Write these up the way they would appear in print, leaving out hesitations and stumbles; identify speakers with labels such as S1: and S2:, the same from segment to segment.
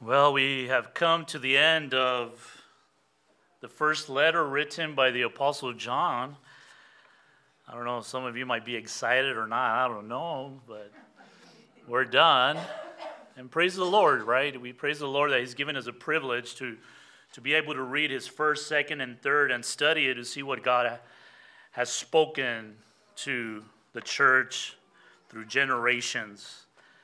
S1: Well, we have come to the end of the first letter written by the Apostle John. I don't know, some of you might be excited or not, I don't know, but we're done. And praise the Lord, right? We praise the Lord that He's given us a privilege to be able to read His first, second, and third and study it to see what God has spoken to the church through generations.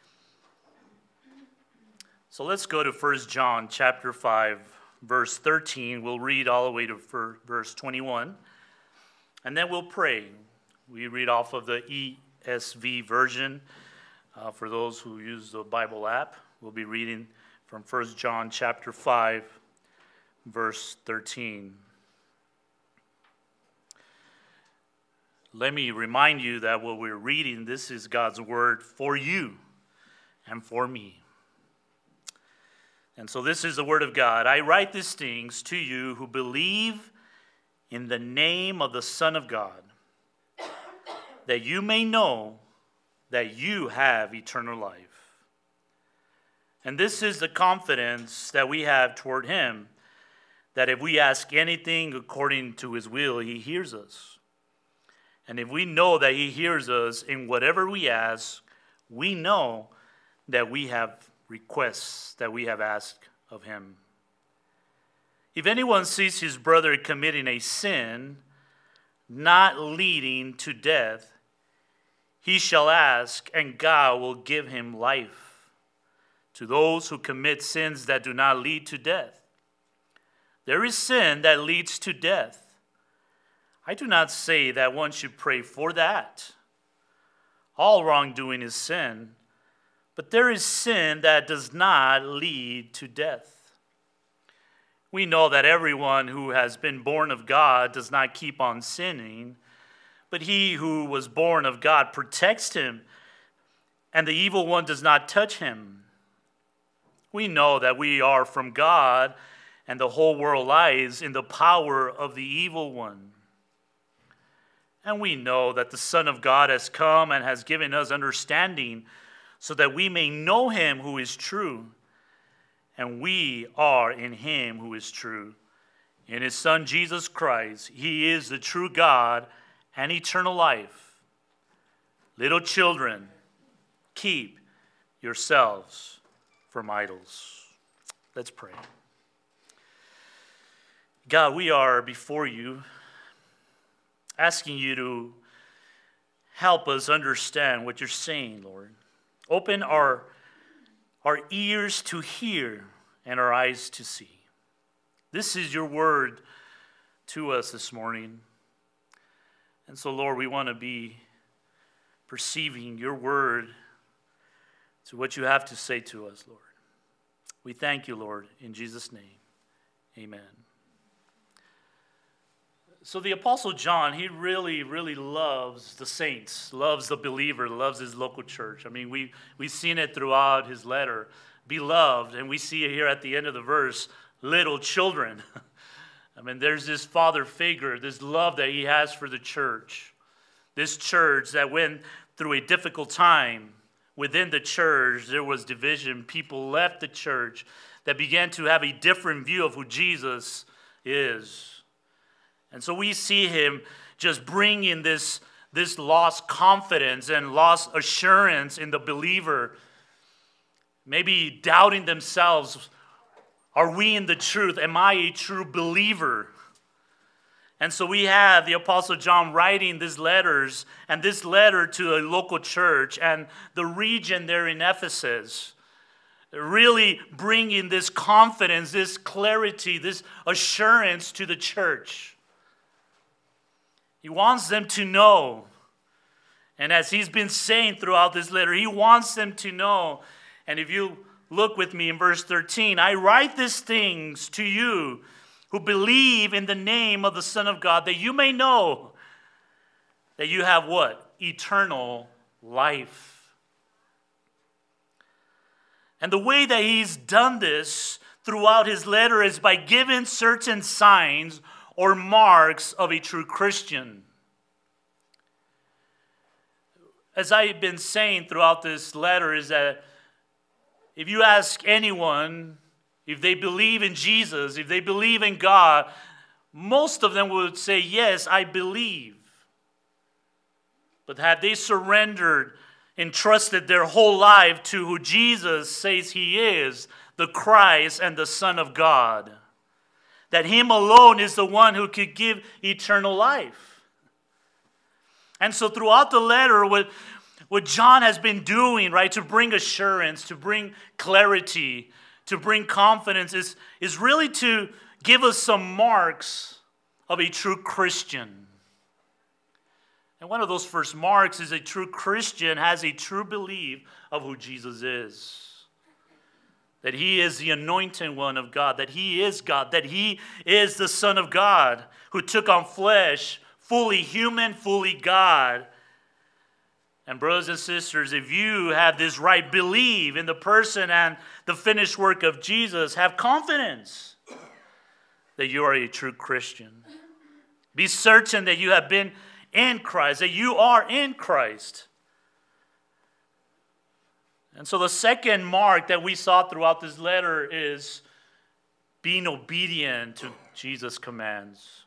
S1: So let's go to 1 John chapter 5, verse 13. We'll read all the way to verse 21, and then we'll pray. We read off of the ESV version. For those who use the Bible app, we'll be reading from 1 John chapter 5, verse 13. Let me remind you that what we're reading, this is God's word for you and for me. And so this is the word of God. I write these things to you who believe in the name of the Son of God, that you may know that you have eternal life. And this is the confidence that we have toward Him, that if we ask anything according to His will, He hears us. And if we know that He hears us in whatever we ask, we know that we have requests that we have asked of Him. If anyone sees his brother committing a sin not leading to death, he shall ask, and God will give him life. To those who commit sins that do not lead to death, there is sin that leads to death. I do not say that one should pray for that. All wrongdoing is sin. But there is sin that does not lead to death. We know that everyone who has been born of God does not keep on sinning, but he who was born of God protects him, and the evil one does not touch him. We know that we are from God, and the whole world lies in the power of the evil one. And we know that the Son of God has come and has given us understanding, so that we may know Him who is true, and we are in Him who is true. In His Son, Jesus Christ, He is the true God and eternal life. Little children, keep yourselves from idols. Let's pray. God, we are before you, asking you to help us understand what you're saying, Lord. Open our ears to hear and our eyes to see. This is your word to us this morning. And so, Lord, we want to be perceiving your word to what you have to say to us, Lord. We thank you, Lord, in Jesus' name. Amen. So the Apostle John, he really, really loves the saints, loves the believer, loves his local church. I mean, we've seen it throughout his letter. Beloved, and we see it here at the end of the verse, little children. I mean, there's this father figure, this love that he has for the church. This church that went through a difficult time. Within the church, there was division. People left the church that began to have a different view of who Jesus is. And so we see him just bringing this lost confidence and lost assurance in the believer. Maybe doubting themselves, are we in the truth? Am I a true believer? And so we have the Apostle John writing these letters, and this letter to a local church and the region there in Ephesus, really bringing this confidence, this clarity, this assurance to the church. He wants them to know, and as he's been saying throughout this letter, he wants them to know. And if you look with me in verse 13, I write these things to you who believe in the name of the Son of God, that you may know that you have what? Eternal life. And the way that he's done this throughout his letter is by giving certain signs or marks of a true Christian. As I've been saying throughout this letter, is that if you ask anyone if they believe in Jesus, if they believe in God, most of them would say, yes, I believe. But had they surrendered and trusted their whole life to who Jesus says he is, the Christ and the Son of God, that him alone is the one who could give eternal life. And so throughout the letter, what John has been doing, right, to bring assurance, to bring clarity, to bring confidence, is really to give us some marks of a true Christian. And one of those first marks is a true Christian has a true belief of who Jesus is. That he is the anointed one of God, that he is God, that he is the Son of God who took on flesh, fully human, fully God. And brothers and sisters, if you have this right belief in the person and the finished work of Jesus, have confidence that you are a true Christian. Be certain that you have been in Christ, that you are in Christ. And so the second mark that we saw throughout this letter is being obedient to Jesus' commands.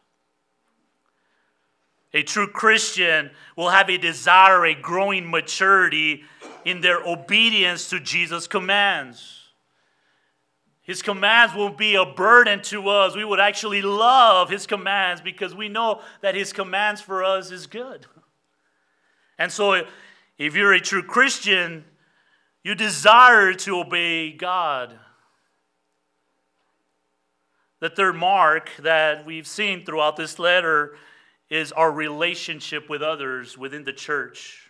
S1: A true Christian will have a desire, a growing maturity in their obedience to Jesus' commands. His commands will be a burden to us. We would actually love his commands because we know that his commands for us is good. And so if you're a true Christian, you desire to obey God. The third mark that we've seen throughout this letter is our relationship with others within the church.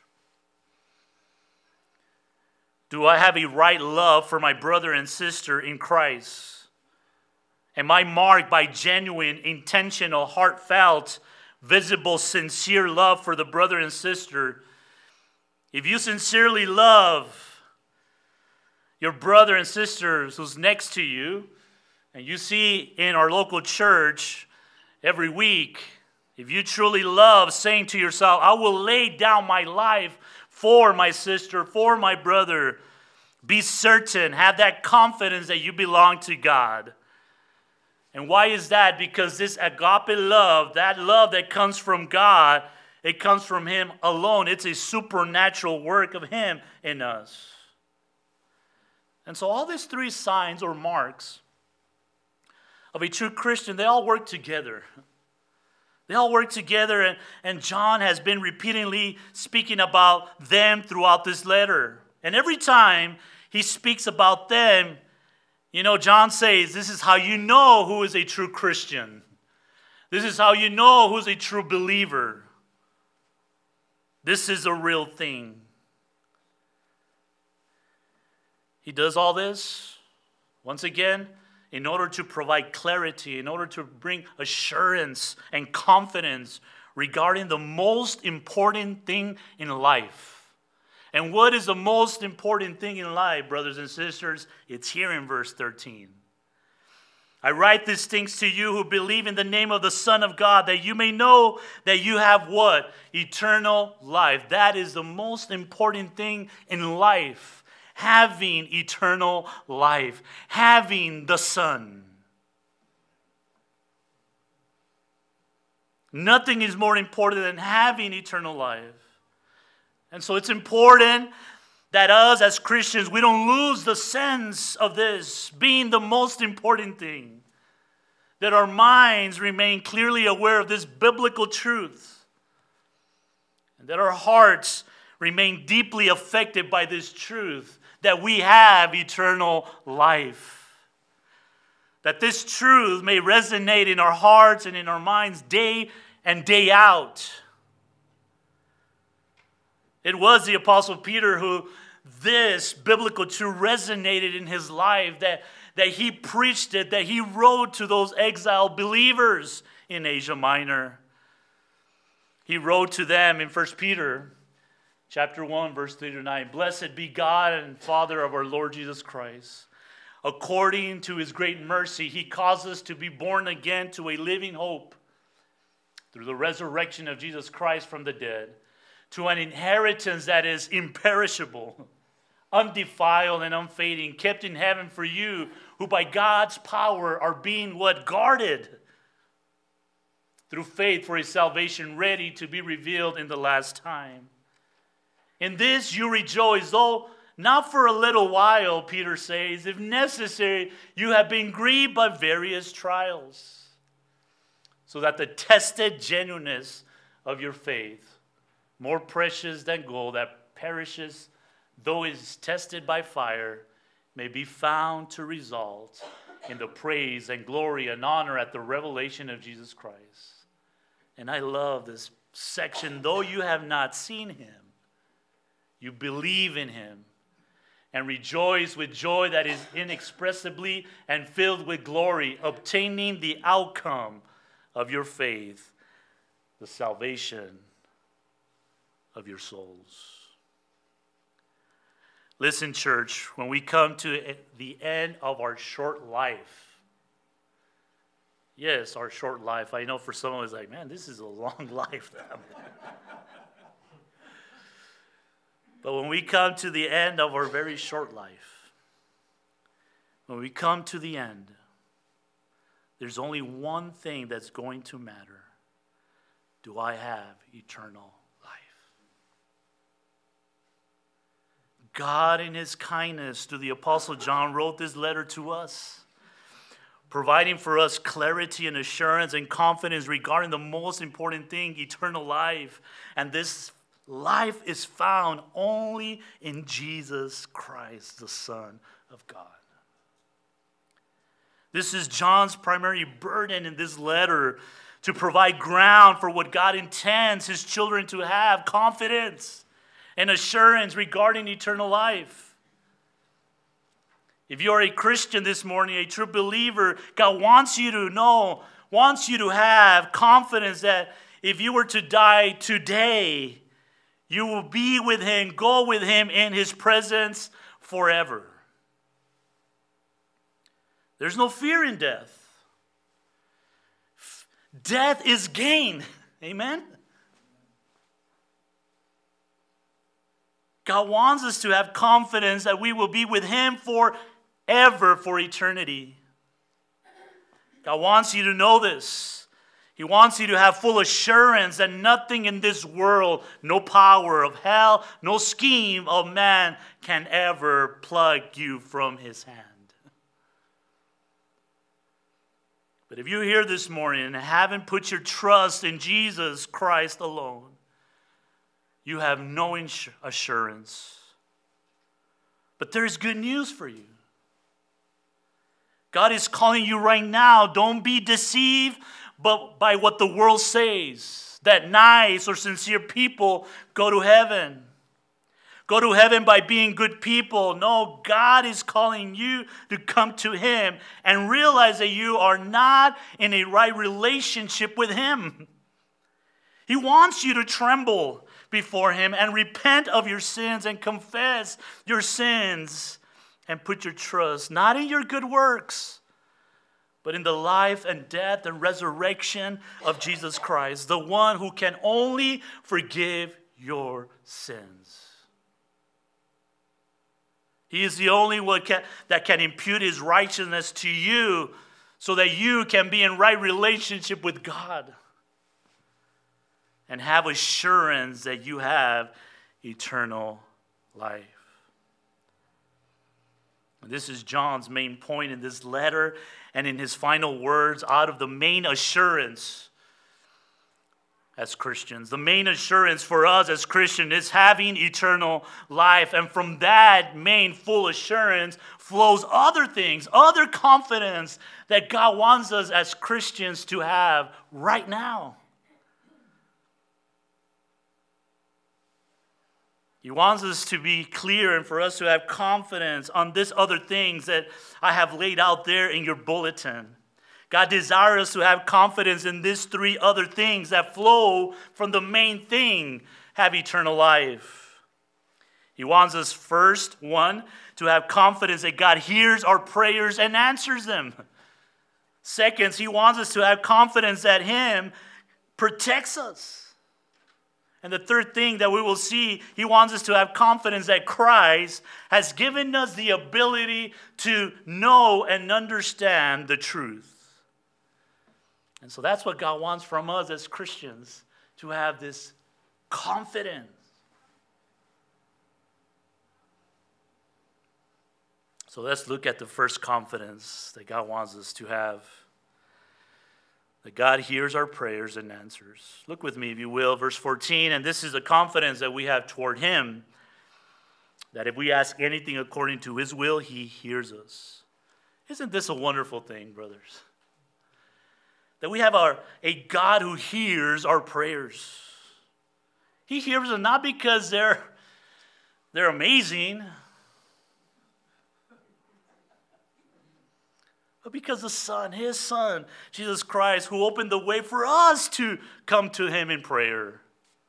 S1: Do I have a right love for my brother and sister in Christ? Am I marked by genuine, intentional, heartfelt, visible, sincere love for the brother and sister? If you sincerely love your brother and sister who's next to you, and you see in our local church every week, if you truly love saying to yourself, I will lay down my life for my sister, for my brother, be certain, have that confidence that you belong to God. And why is that? Because this agape love, that love that comes from God, it comes from him alone. It's a supernatural work of him in us. And so all these three signs or marks of a true Christian, they all work together. They all work together, and John has been repeatedly speaking about them throughout this letter. And every time he speaks about them, John says, this is how you know who is a true Christian. This is how you know who's a true believer. This is a real thing. He does all this, once again, in order to provide clarity, in order to bring assurance and confidence regarding the most important thing in life. And what is the most important thing in life, brothers and sisters? It's here in verse 13. I write these things to you who believe in the name of the Son of God, that you may know that you have what? Eternal life. That is the most important thing in life. Having eternal life. Having the Son. Nothing is more important than having eternal life. And so it's important that us as Christians, we don't lose the sense of this being the most important thing. That our minds remain clearly aware of this biblical truth. And that our hearts remain deeply affected by this truth. That we have eternal life. That this truth may resonate in our hearts and in our minds day and day out. It was the Apostle Peter who this biblical truth resonated in his life, that he preached it, that he wrote to those exiled believers in Asia Minor. He wrote to them in 1 Peter chapter 1, verse 3 to 9, Blessed be God and Father of our Lord Jesus Christ. According to his great mercy, he caused us to be born again to a living hope through the resurrection of Jesus Christ from the dead, to an inheritance that is imperishable, undefiled and unfading, kept in heaven for you, who by God's power are being what? Guarded through faith for his salvation, ready to be revealed in the last time. In this you rejoice, though not for a little while, Peter says, if necessary, you have been grieved by various trials, so that the tested genuineness of your faith, more precious than gold that perishes, though it is tested by fire, may be found to result in the praise and glory and honor at the revelation of Jesus Christ. And I love this section. Though you have not seen him, you believe in him and rejoice with joy that is inexpressibly and filled with glory, obtaining the outcome of your faith, the salvation of your souls. Listen, church, when we come to the end of our short life, yes, our short life. I know for someone it's like, man, this is a long life. But when we come to the end of our very short life, when we come to the end, there's only one thing that's going to matter. Do I have eternal life? God, in his kindness to the Apostle John, wrote this letter to us, providing for us clarity and assurance and confidence regarding the most important thing, eternal life. And this life is found only in Jesus Christ, the Son of God. This is John's primary burden in this letter, to provide ground for what God intends his children to have, confidence and assurance regarding eternal life. If you are a Christian this morning, a true believer, God wants you to know, wants you to have confidence that if you were to die today, you will be with him, go with him in his presence forever. There's no fear in death. Death is gain. Amen? God wants us to have confidence that we will be with him forever, for eternity. God wants you to know this. He wants you to have full assurance that nothing in this world, no power of hell, no scheme of man can ever pluck you from his hand. But if you're here this morning and haven't put your trust in Jesus Christ alone, you have no assurance. But there's good news for you. God is calling you right now. Don't be deceived by what the world says, that nice or sincere people go to heaven. Go to heaven by being good people. No, God is calling you to come to him and realize that you are not in a right relationship with him. He wants you to tremble before him and repent of your sins and confess your sins and put your trust not in your good works, but in the life and death and resurrection of Jesus Christ, the one who can only forgive your sins. He is the only one that can impute his righteousness to you so that you can be in right relationship with God and have assurance that you have eternal life. This is John's main point in this letter and in his final words out of the main assurance as Christians. The main assurance for us as Christians is having eternal life. And from that main full assurance flows other things, other confidence that God wants us as Christians to have right now. He wants us to be clear and for us to have confidence on these other things that I have laid out there in your bulletin. God desires us to have confidence in these three other things that flow from the main thing, have eternal life. He wants us first, one, to have confidence that God hears our prayers and answers them. Second, he wants us to have confidence that him protects us And the third thing that we will see, he wants us to have confidence that Christ has given us the ability to know and understand the truth. And so that's what God wants from us as Christians, to have this confidence. So let's look at the first confidence that God wants us to have. That God hears our prayers and answers. Look with me, if you will, verse 14. And this is the confidence that we have toward him, that if we ask anything according to his will, he hears us. Isn't this a wonderful thing, brothers? That we have a God who hears our prayers. He hears them not because they're amazing, but because the Son, his Son, Jesus Christ, who opened the way for us to come to him in prayer.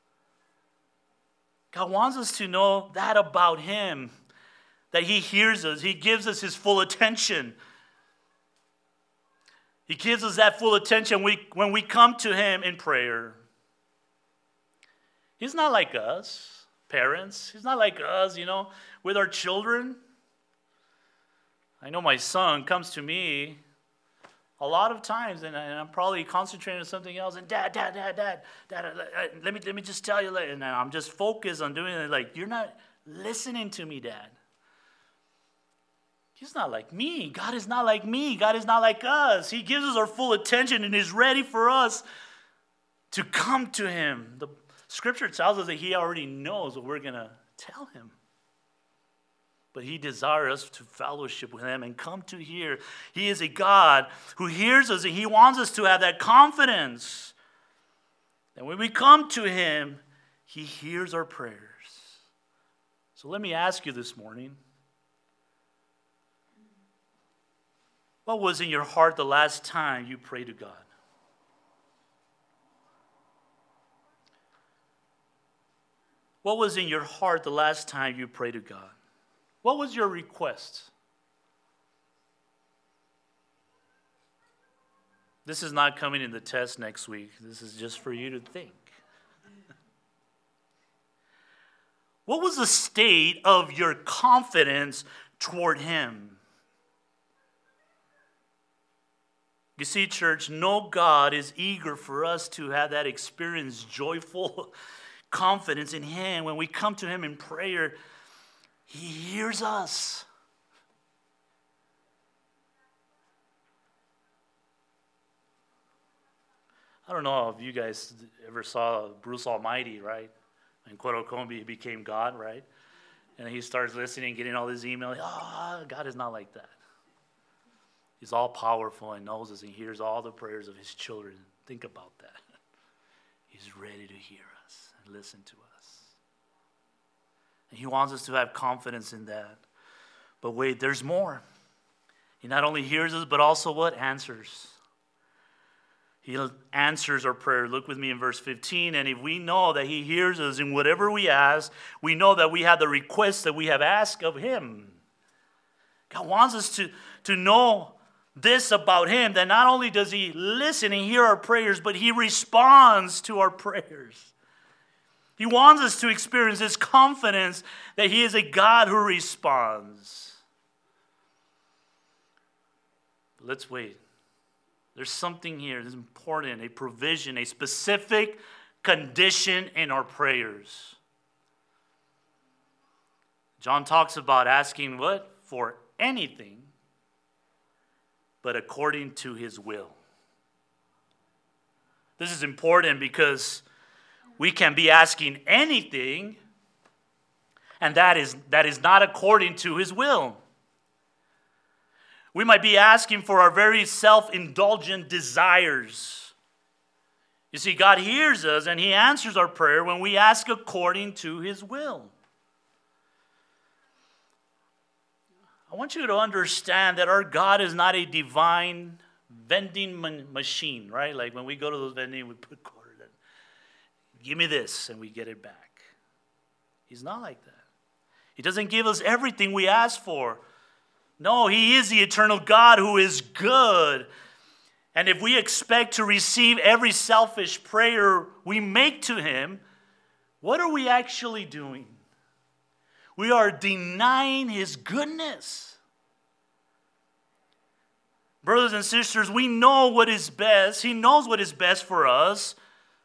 S1: God wants us to know that about him, that he hears us. He gives us his full attention. He gives us that full attention when we come to him in prayer. He's not like us, parents. He's not like us, with our children. I know my son comes to me a lot of times, and I'm probably concentrating on something else. And Dad, let me just tell you. And I'm just focused on doing it. Like, you're not listening to me, Dad. He's not like me. God is not like me. God is not like us. He gives us our full attention and is ready for us to come to him. The Scripture tells us that he already knows what we're going to tell him. But he desires us to fellowship with him and come to hear. He is a God who hears us, and he wants us to have that confidence that when we come to him, he hears our prayers. So let me ask you this morning, what was in your heart the last time you prayed to God? What was in your heart the last time you prayed to God? What was your request? This is not coming in the test next week. This is just for you to think. What was the state of your confidence toward him? You see, church, no God is eager for us to have that experience, joyful confidence in him. When we come to him in prayer, he hears us. I don't know if you guys ever saw Bruce Almighty, right? And Coro Combi became God, right? And he starts listening, getting all these emails. God is not like that. He's all powerful and knows us and hears all the prayers of his children. Think about that. He's ready to hear us and listen to us. And he wants us to have confidence in that. But wait, there's more. He not only hears us, but also what? Answers. He answers our prayer. Look with me in verse 15. And if we know that he hears us in whatever we ask, we know that we have the request that we have asked of him. God wants us to know this about him, that not only does he listen and hear our prayers, but he responds to our prayers. He wants us to experience this confidence that he is a God who responds. But let's wait. There's something here that's important, a provision, a specific condition in our prayers. John talks about asking what? For anything, but according to his will. This is important because we can be asking anything, and that is not according to his will. We might be asking for our very self-indulgent desires. You see, God hears us and he answers our prayer when we ask according to his will. I want you to understand that our God is not a divine vending machine, right? Like when we go to those vending, we put quarters in. Give me this, and we get it back. He's not like that. He doesn't give us everything we ask for. No, he is the eternal God who is good. And if we expect to receive every selfish prayer we make to him, what are we actually doing? We are denying His goodness. Brothers and sisters, we know what is best. He knows what is best for us.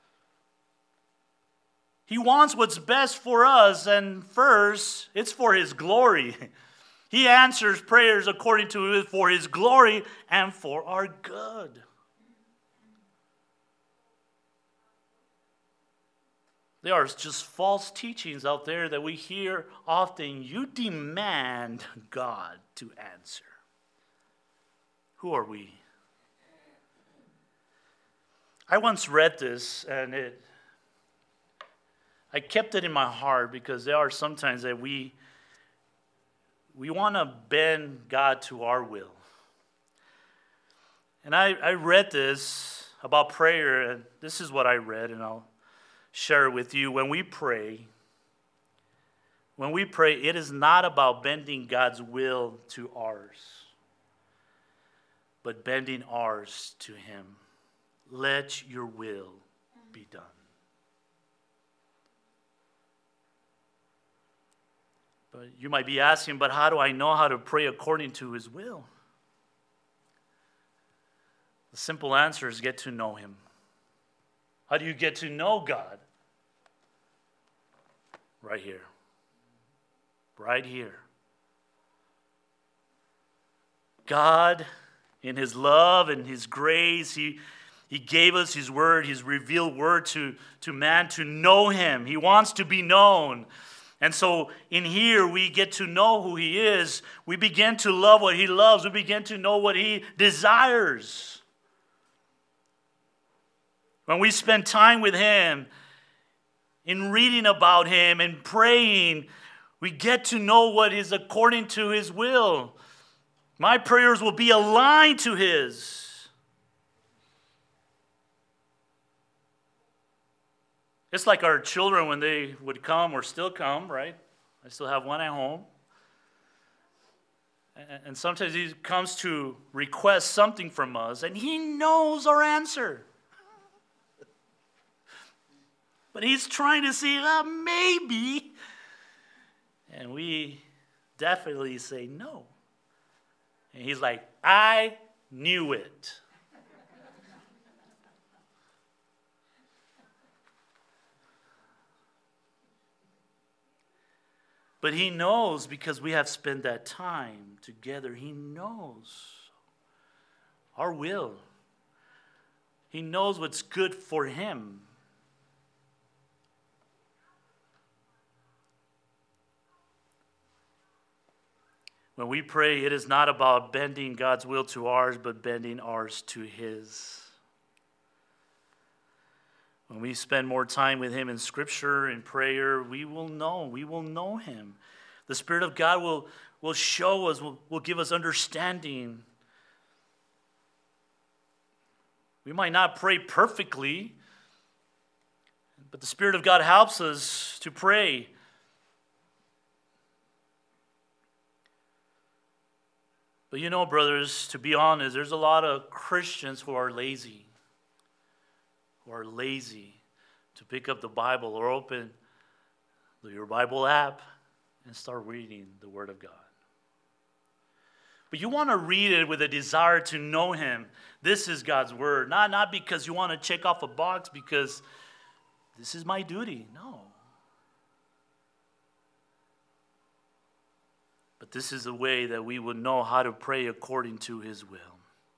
S1: He wants what's best for us, and first, it's for His glory. He answers prayers according to it for His glory and for our good. There are just false teachings out there that we hear often. You demand God to answer. Who are we? I once read this, and I kept it in my heart because there are sometimes that we want to bend God to our will. And I read this about prayer, and this is what I read, and I'll share it with you. When we pray, it is not about bending God's will to ours, but bending ours to Him. Let your will be done. But you might be asking, but how do I know how to pray according to His will? The simple answer is get to know Him. How do you get to know God? Right here. Right here. God, in His love and His grace, He gave us His word, His revealed word to man to know Him. He wants to be known. And so in here we get to know who He is. We begin to love what He loves. We begin to know what He desires. When we spend time with Him, in reading about Him and praying, we get to know what is according to His will. My prayers will be aligned to His. It's like our children when they would come or still come, right? I still have one at home. And sometimes he comes to request something from us, and he knows our answer. But he's trying to see, maybe. And we definitely say no. And he's like, I knew it. But He knows because we have spent that time together. He knows our will. He knows what's good for Him. When we pray, it is not about bending God's will to ours, but bending ours to His. When we spend more time with Him in Scripture, in prayer, we will know Him. The Spirit of God will show us, will give us understanding. We might not pray perfectly, but the Spirit of God helps us to pray. But you know, brothers, to be honest, there's a lot of Christians who are lazy. To pick up the Bible or open your Bible app and start reading the Word of God. But you want to read it with a desire to know Him. This is God's Word. Not because you want to check off a box because this is my duty. No. But this is the way that we would know how to pray according to His will.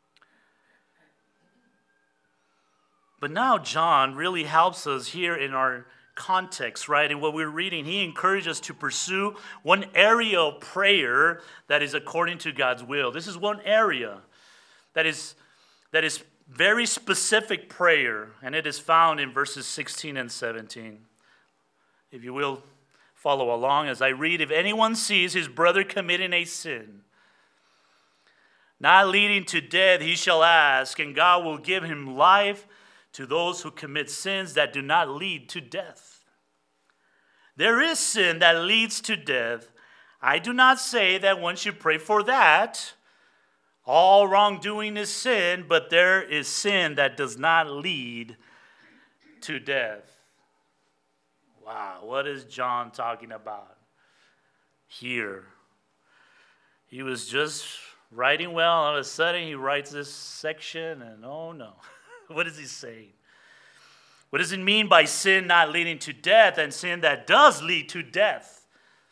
S1: But now John really helps us here in our context, right? In what we're reading, he encourages us to pursue one area of prayer that is according to God's will. This is one area that is very specific prayer, and it is found in verses 16 and 17. If you will follow along as I read, if anyone sees his brother committing a sin, not leading to death, he shall ask, and God will give him life to those who commit sins that do not lead to death. There is sin that leads to death. I do not say that one should pray for that. All wrongdoing is sin, but there is sin that does not lead to death. wow, what is John talking about here? He was just writing well. All of a sudden, he writes this section, and oh no. What is he saying? What does it mean by sin not leading to death and sin that does lead to death?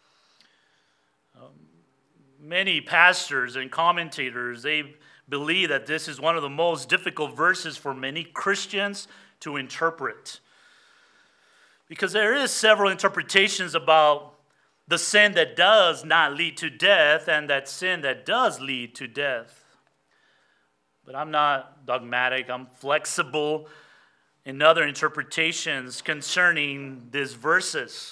S1: Many pastors and commentators, they believe that this is one of the most difficult verses for many Christians to interpret. Because there is several interpretations about the sin that does not lead to death and that sin that does lead to death. But I'm not dogmatic. I'm flexible in other interpretations concerning these verses.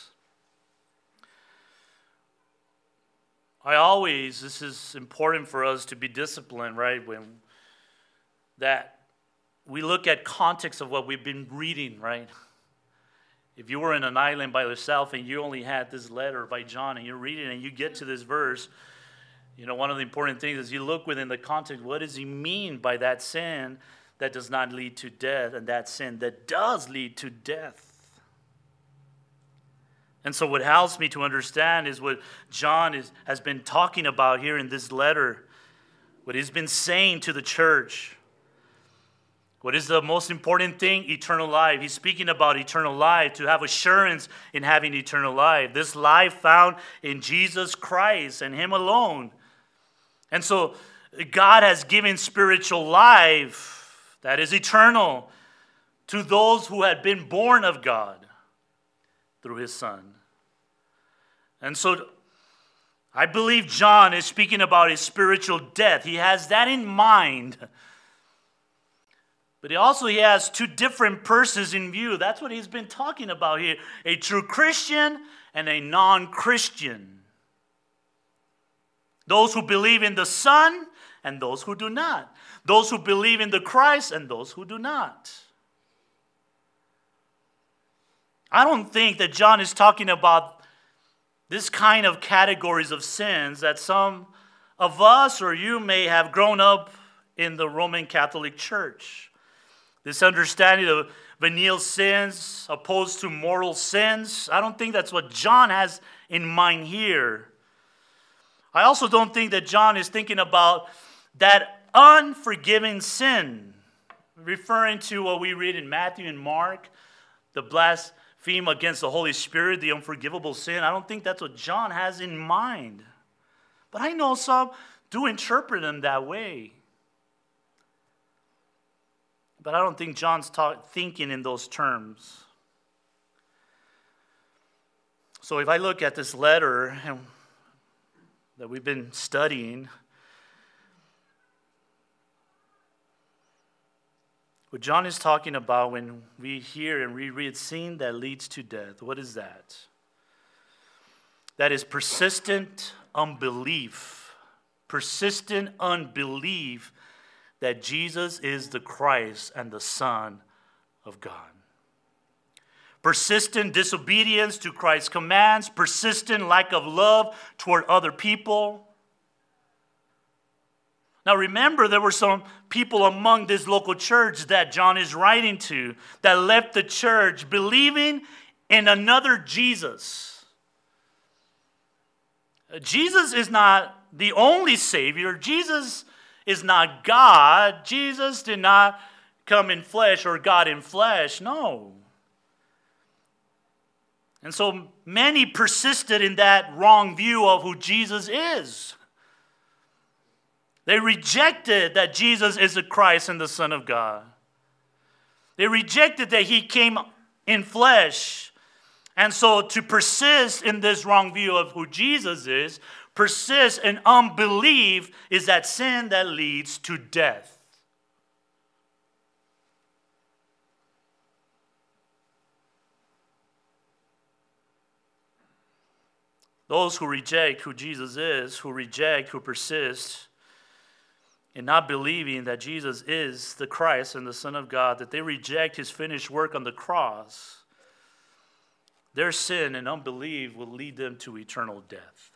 S1: This is important for us to be disciplined, right? That we look at context of what we've been reading, right? If you were in an island by yourself and you only had this letter by John and you're reading and you get to this verse, one of the important things is you look within the context. What does he mean by that sin that does not lead to death and that sin that does lead to death? And so what helps me to understand is what John has been talking about here in this letter, what he's been saying to the church. What is the most important thing? Eternal life. He's speaking about eternal life, to have assurance in having eternal life. This life found in Jesus Christ and him alone. And so God has given spiritual life that is eternal to those who had been born of God through his Son. And so I believe John is speaking about his spiritual death. He has that in mind. But he has two different persons in view. That's what he's been talking about here. A true Christian and a non-Christian. Those who believe in the Son and those who do not. Those who believe in the Christ and those who do not. I don't think that John is talking about this kind of categories of sins that some of us or you may have grown up in the Roman Catholic Church. This understanding of venial sins opposed to mortal sins. I don't think that's what John has in mind here. I also don't think that John is thinking about that unforgiving sin, referring to what we read in Matthew and Mark, the blasphemy against the Holy Spirit, the unforgivable sin. I don't think that's what John has in mind. But I know some do interpret him that way. But I don't think John's thinking in those terms. So if I look at this letter that we've been studying, what John is talking about when we hear and reread sin that leads to death, what is that? That is persistent unbelief. Persistent unbelief that Jesus is the Christ and the Son of God. Persistent disobedience to Christ's commands, persistent lack of love toward other people. Now remember, there were some people among this local church that John is writing to that left the church believing in another Jesus. Jesus is not the only Savior. Jesus is not God. Jesus did not come in flesh or God in flesh. No. And so many persisted in that wrong view of who Jesus is. They rejected that Jesus is the Christ and the Son of God. They rejected that he came in flesh. And so to persist in this wrong view of who Jesus is, persist in unbelief, is that sin that leads to death. Those who reject who Jesus is, who persist in not believing that Jesus is the Christ and the Son of God, that they reject his finished work on the cross, their sin and unbelief will lead them to eternal death.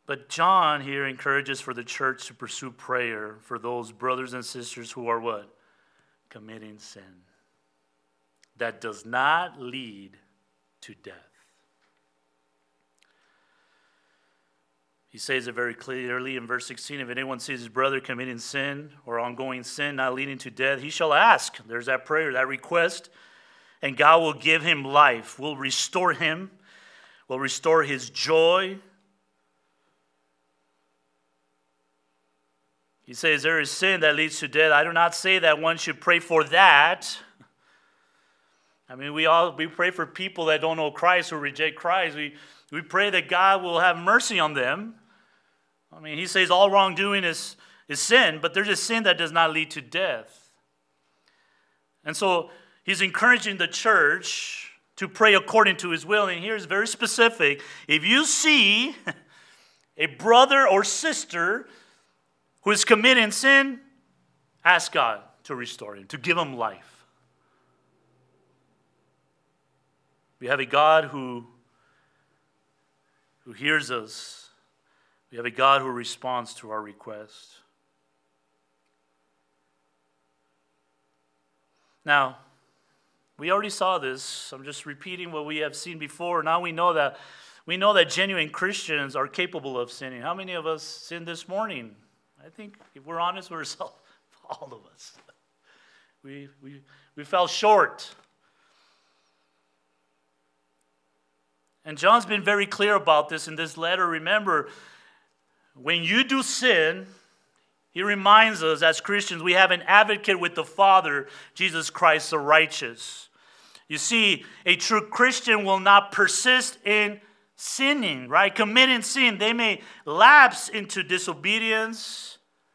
S1: But John here encourages for the church to pursue prayer for those brothers and sisters who are what? Committing sin. That does not lead to death. He says it very clearly in verse 16, if anyone sees his brother committing sin or ongoing sin not leading to death, he shall ask. There's that prayer, that request, and God will give him life, will restore him, will restore his joy. He says there is sin that leads to death. I do not say that one should pray for that. I mean, we pray for people that don't know Christ, who reject Christ. We pray that God will have mercy on them. I mean, he says all wrongdoing is sin, but there's a sin that does not lead to death. And so he's encouraging the church to pray according to his will. And here's very specific. If you see a brother or sister who is committing sin, ask God to restore him, to give him life. We have a God who hears us. We have a God who responds to our request. Now, we already saw this. I'm just repeating what we have seen before. Now we know that genuine Christians are capable of sinning. How many of us sinned this morning? I think if we're honest with ourselves, all of us. We fell short. And John's been very clear about this in this letter. Remember, when you do sin, he reminds us as Christians, we have an advocate with the Father, Jesus Christ the righteous. You see, a true Christian will not persist in sinning, right? Committing sin. They may lapse into disobedience.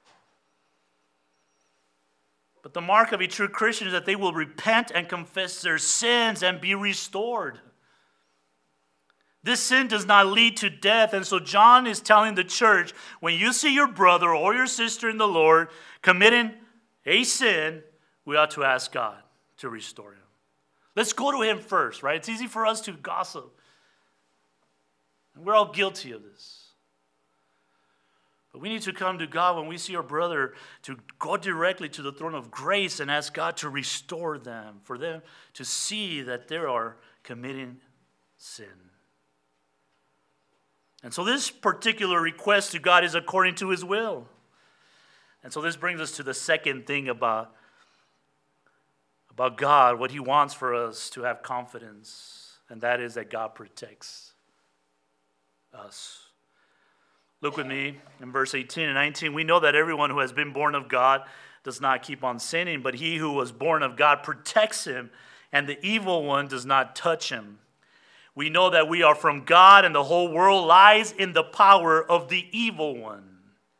S1: But the mark of a true Christian is that they will repent and confess their sins and be restored. This sin does not lead to death. And so John is telling the church, when you see your brother or your sister in the Lord committing a sin, we ought to ask God to restore him. Let's go to him first, right? It's easy for us to gossip. And we're all guilty of this. But we need to come to God when we see our brother, to go directly to the throne of grace and ask God to restore them, for them to see that they are committing sin. And so this particular request to God is according to his will. And so this brings us to the second thing about God, what he wants for us to have confidence, and that is that God protects us. Look with me in verse 18 and 19. We know that everyone who has been born of God does not keep on sinning, but he who was born of God protects him, and the evil one does not touch him. We know that we are from God, and the whole world lies in the power of the evil one.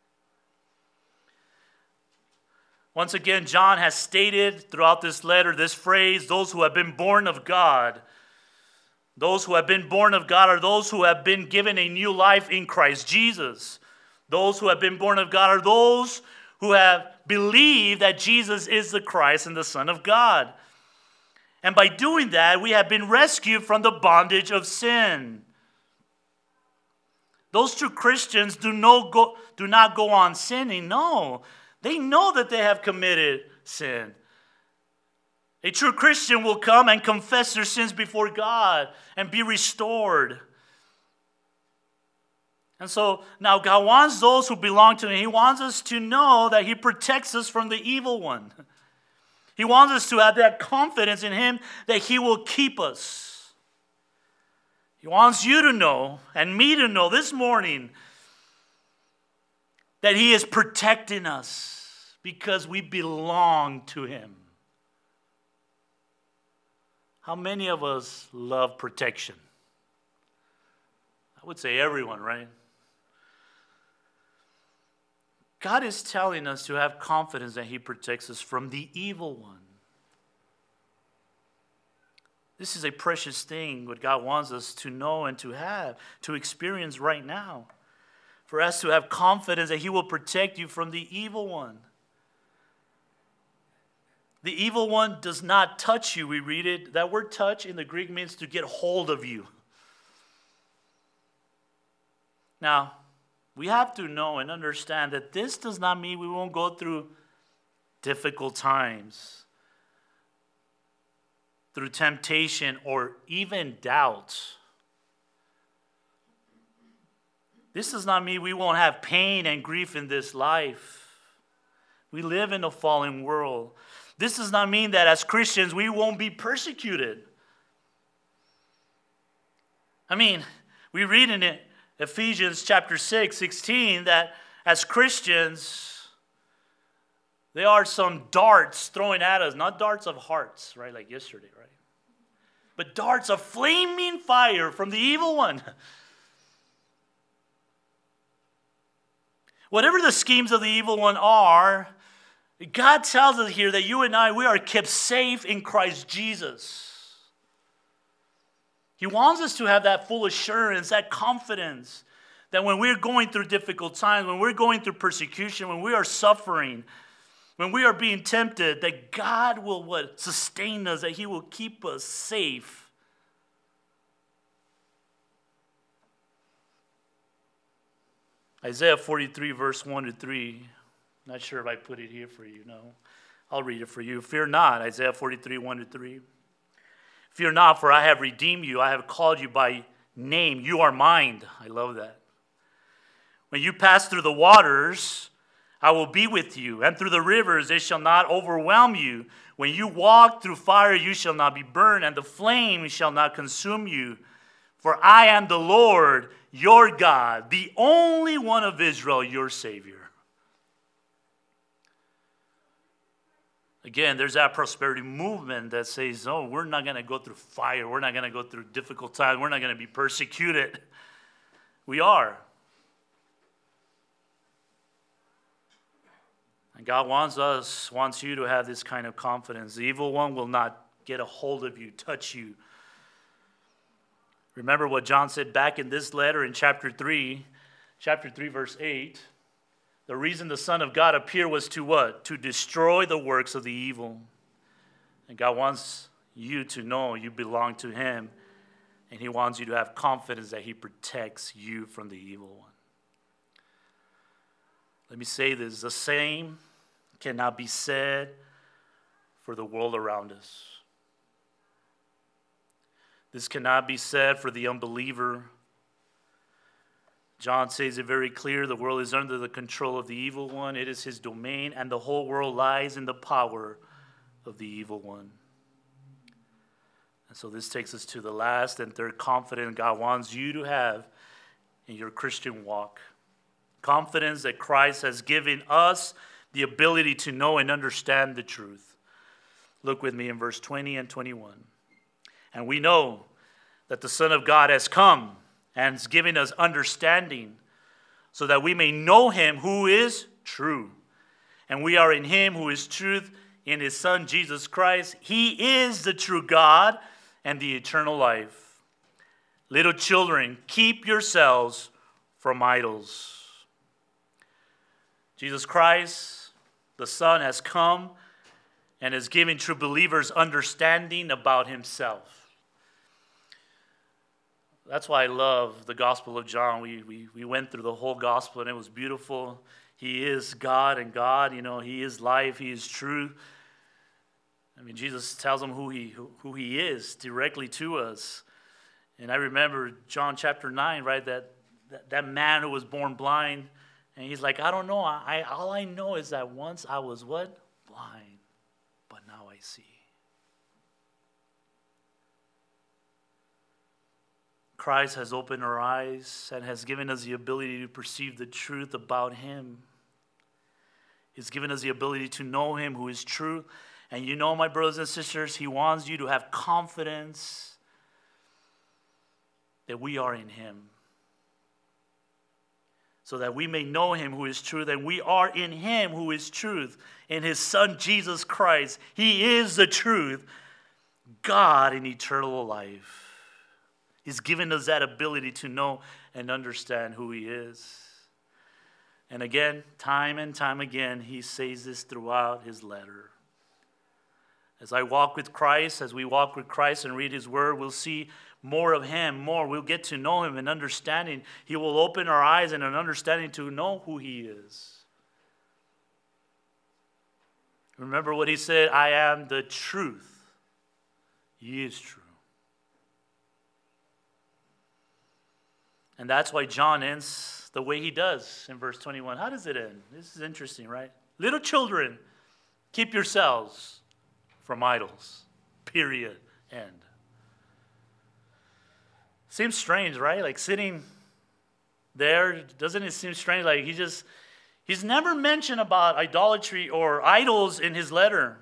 S1: Once again, John has stated throughout this letter this phrase, those who have been born of God. Those who have been born of God are those who have been given a new life in Christ Jesus. Those who have been born of God are those who have believed that Jesus is the Christ and the Son of God. And by doing that, we have been rescued from the bondage of sin. Those true Christians do not go on sinning. No, they know that they have committed sin. A true Christian will come and confess their sins before God and be restored. And so now God wants those who belong to him, he wants us to know that he protects us from the evil one. He wants us to have that confidence in him that he will keep us. He wants you to know and me to know this morning that he is protecting us because we belong to him. How many of us love protection? I would say everyone, right? God is telling us to have confidence that he protects us from the evil one. This is a precious thing, what God wants us to know and to have, to experience right now. For us to have confidence that he will protect you from the evil one. The evil one does not touch you, we read it. That word touch in the Greek means to get hold of you. Now, We have to know and understand that this does not mean we won't go through difficult times, through temptation or even doubt. This does not mean we won't have pain and grief in this life. We live in a fallen world. This does not mean that as Christians we won't be persecuted. I mean, we read in Ephesians chapter 6:16 that as Christians, there are some darts thrown at us, not darts of hearts, right, like yesterday, right? But darts of flaming fire from the evil one. Whatever the schemes of the evil one are, God tells us here that you and I, we are kept safe in Christ Jesus. He wants us to have that full assurance, that confidence, that when we're going through difficult times, when we're going through persecution, when we are suffering, when we are being tempted, that God will sustain us, that He will keep us safe. Isaiah 43, verse 1 to 3. Not sure if I put it here for you. No, I'll read it for you. Fear not, Isaiah 43, 1 to 3. Fear not, for I have redeemed you. I have called you by name. You are mine. I love that. When you pass through the waters, I will be with you. And through the rivers, they shall not overwhelm you. When you walk through fire, you shall not be burned, and the flame shall not consume you. For I am the Lord, your God, the only one of Israel, your Savior. Again, there's that prosperity movement that says, oh, we're not going to go through fire. We're not going to go through difficult times. We're not going to be persecuted. We are. And God wants you to have this kind of confidence. The evil one will not get a hold of you, touch you. Remember what John said back in this letter in chapter 3, verse 8. The reason the Son of God appeared was to what? To destroy the works of the evil. And God wants you to know you belong to Him. And He wants you to have confidence that He protects you from the evil one. Let me say this. The same cannot be said for the world around us. This cannot be said for the unbeliever. John says it very clear. The world is under the control of the evil one. It is his domain, and the whole world lies in the power of the evil one. And so this takes us to the last and third confidence God wants you to have in your Christian walk. Confidence that Christ has given us the ability to know and understand the truth. Look with me in verse 20 and 21. And we know that the Son of God has come and has given us understanding so that we may know Him who is true. And we are in Him who is truth, in His Son Jesus Christ. He is the true God and the eternal life. Little children, keep yourselves from idols. Jesus Christ, the Son, has come and has given true believers understanding about Himself. That's why I love the Gospel of John. We went through the whole Gospel and it was beautiful. He is God and God, He is life, He is truth. I mean, Jesus tells them who he is directly to us. And I remember John chapter 9, right, that man who was born blind, and he's like, I don't know. All I know is that once I was what? Blind, but now I see. Christ has opened our eyes and has given us the ability to perceive the truth about Him. He's given us the ability to know Him who is true. And my brothers and sisters, He wants you to have confidence that we are in Him. So that we may know Him who is truth, and we are in Him who is truth, in His Son Jesus Christ. He is the truth, God in eternal life. He's given us that ability to know and understand who He is. And again, time and time again, He says this throughout His letter. As I walk with Christ, as we walk with Christ and read his word, we'll see more of him, more. We'll get to know him and understanding. He will open our eyes and an understanding to know who he is. Remember what he said, I am the truth. He is true. And that's why John ends the way he does in verse 21. How does it end? This is interesting, right? Little children, keep yourselves from idols. Period. End. Seems strange, right? Like sitting there, doesn't it seem strange? Like he's never mentioned about idolatry or idols in his letter.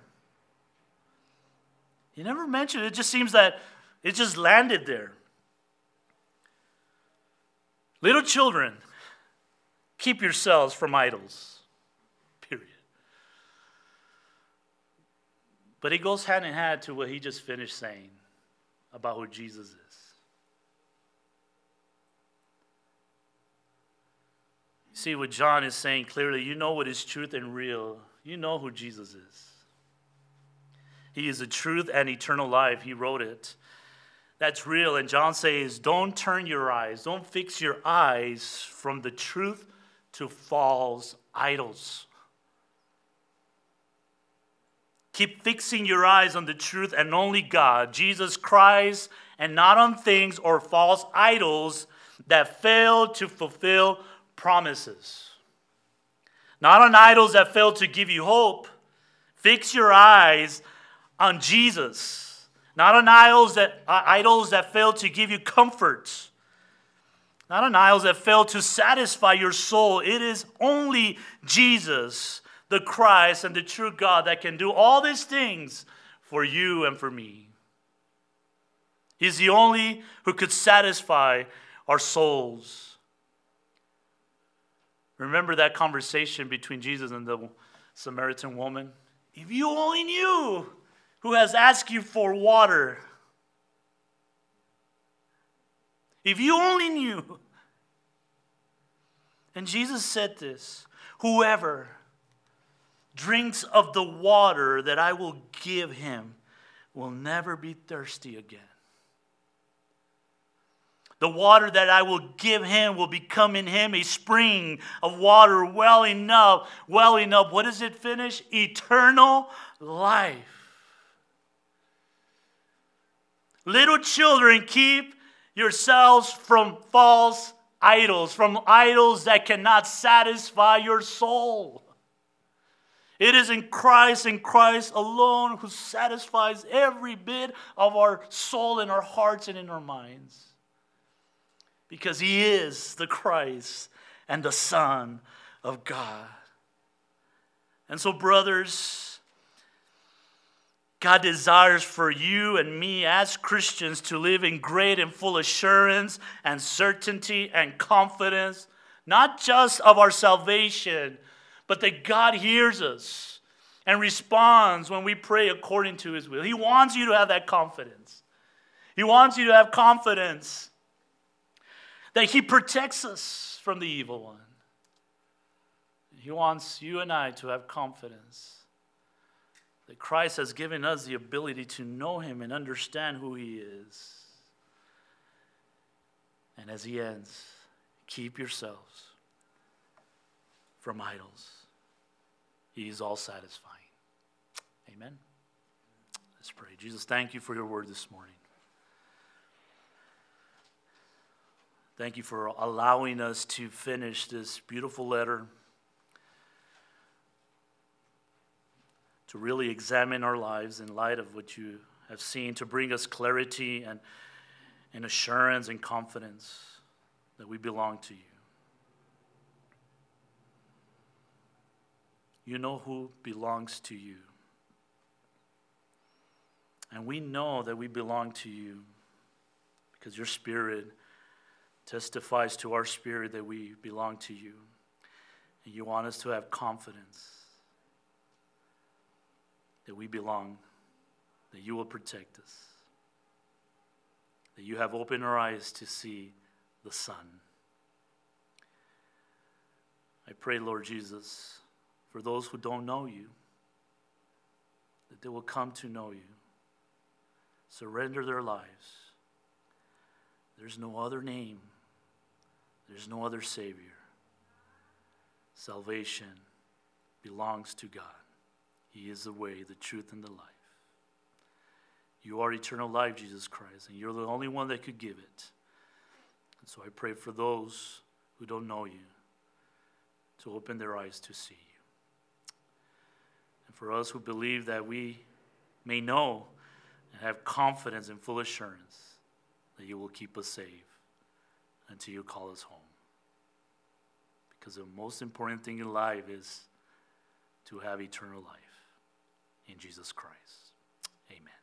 S1: He never mentioned it. It just seems that it just landed there. Little children, keep yourselves from idols. Period. But it goes hand in hand to what he just finished saying about who Jesus is. You see what John is saying clearly. You know what is truth and real. You know who Jesus is. He is the truth and eternal life. He wrote it. That's real. And John says, don't turn your eyes, don't fix your eyes from the truth to false idols. Keep fixing your eyes on the truth and only God, Jesus Christ, and not on things or false idols that fail to fulfill promises. Not on idols that fail to give you hope. Fix your eyes on Jesus. Not on idols that fail to give you comfort. Not on idols that fail to satisfy your soul. It is only Jesus, the Christ and the true God, that can do all these things for you and for me. He's the only who could satisfy our souls. Remember that conversation between Jesus and the Samaritan woman? If you only knew who has asked you for water. If you only knew. And Jesus said this, whoever drinks of the water that I will give him will never be thirsty again. The water that I will give him will become in him a spring of water welling up. What does it finish? Eternal life. Little children, keep yourselves from false idols, from idols that cannot satisfy your soul. It is in Christ and Christ alone who satisfies every bit of our soul in our hearts and in our minds. Because he is the Christ and the Son of God. And so, brothers, God desires for you and me as Christians to live in great and full assurance and certainty and confidence, not just of our salvation, but that God hears us and responds when we pray according to his will. He wants you to have that confidence. He wants you to have confidence that he protects us from the evil one. He wants you and I to have confidence that Christ has given us the ability to know him and understand who he is. And as he ends, keep yourselves from idols. He is all satisfying. Amen. Let's pray. Jesus, thank you for your word this morning. Thank you for allowing us to finish this beautiful letter, to really examine our lives in light of what you have seen, to bring us clarity and assurance and confidence that we belong to you. You know who belongs to you. And we know that we belong to you because your Spirit testifies to our spirit that we belong to you. And you want us to have confidence that we belong, that you will protect us, that you have opened our eyes to see the Son. I pray, Lord Jesus, for those who don't know you, that they will come to know you, surrender their lives. There's no other name. There's no other Savior. Salvation belongs to God. He is the way, the truth, and the life. You are eternal life, Jesus Christ, and you're the only one that could give it. And so I pray for those who don't know you to open their eyes to see you. And for us who believe that we may know and have confidence and full assurance that you will keep us safe until you call us home. Because the most important thing in life is to have eternal life in Jesus Christ. Amen.